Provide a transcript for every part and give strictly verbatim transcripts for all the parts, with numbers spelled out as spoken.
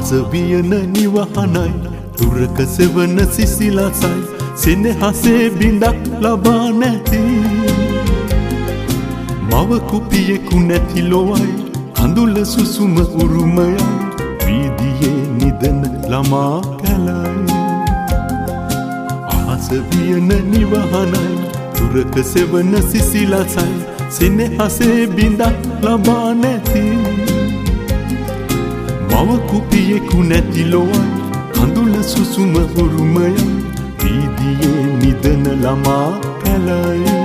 අහස වියන නිවහනයි දුරක සෙවන සිසිලසයි සෙනෙහසේ බිඳක් ලබා නැති මව කුපියෙකු නැති ලොවයි කඳුල සුසුම උරුමයයි වීදියේ නිදන ළමා කැලයි අහස වියන නිවහනයි දුරක සෙවන සිසිලසයි සෙනෙහසේ බිඳක් ලබා නැති මව කුපියෙකු නැති ලොවයි කඳුල සුසුම උරුමයයි වීදියේ නිදන ළමා කැලයි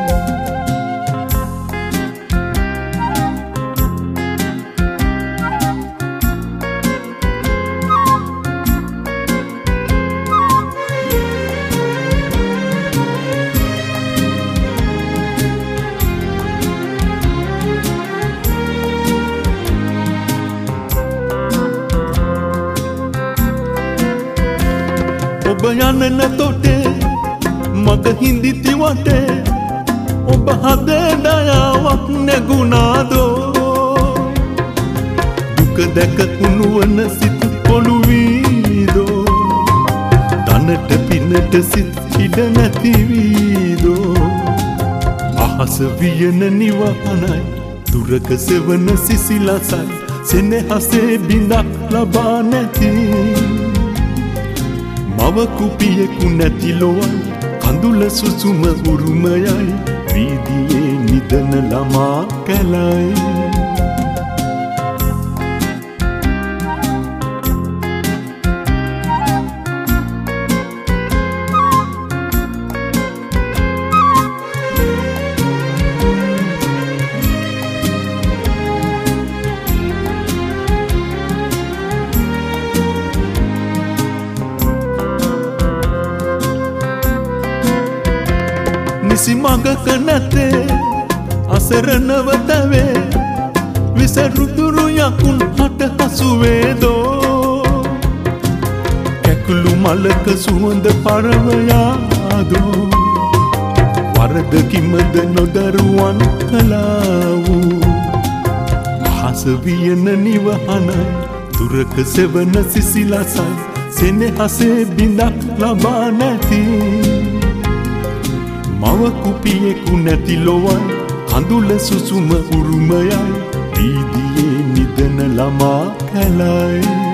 ඔබ යන්නන තොටේ මග හිඳිති වටේ ඔබ හදේ දයාවක් නැගුණාදෝ දුක දැක උණුවන සිත පොළු වීදෝ තනට පිනට සිත් ඉඩ නැති වීදෝ අහස වියන නිවහනයි දුරක සෙවන සිසිලසයි සෙනෙහසේ බිඳක් ලබා නැති මව කුපියෙකු නැති ලොවයි කඳුල සුසුම උරුමයයි වීදියේ නිදන ළමා කැලයි නිසි මඟක නැතේ අසරණව තැවේ විසරුදුරු යකුන් හට හසුවේදෝ කැකුළු මලක සුවඳ පරවයාදෝ වරද කිමද නොදරුවන් කළා වූ අහස වියන නිවහනයි දුරක සෙවන සිසිලසයි සෙනෙහසේ බිඳක් ලබා නැති මව කුපියෙකු නැති ලොවයි කඳුල සුසුම උරුමයයි වීදියේ නිදන ළමා කැලයි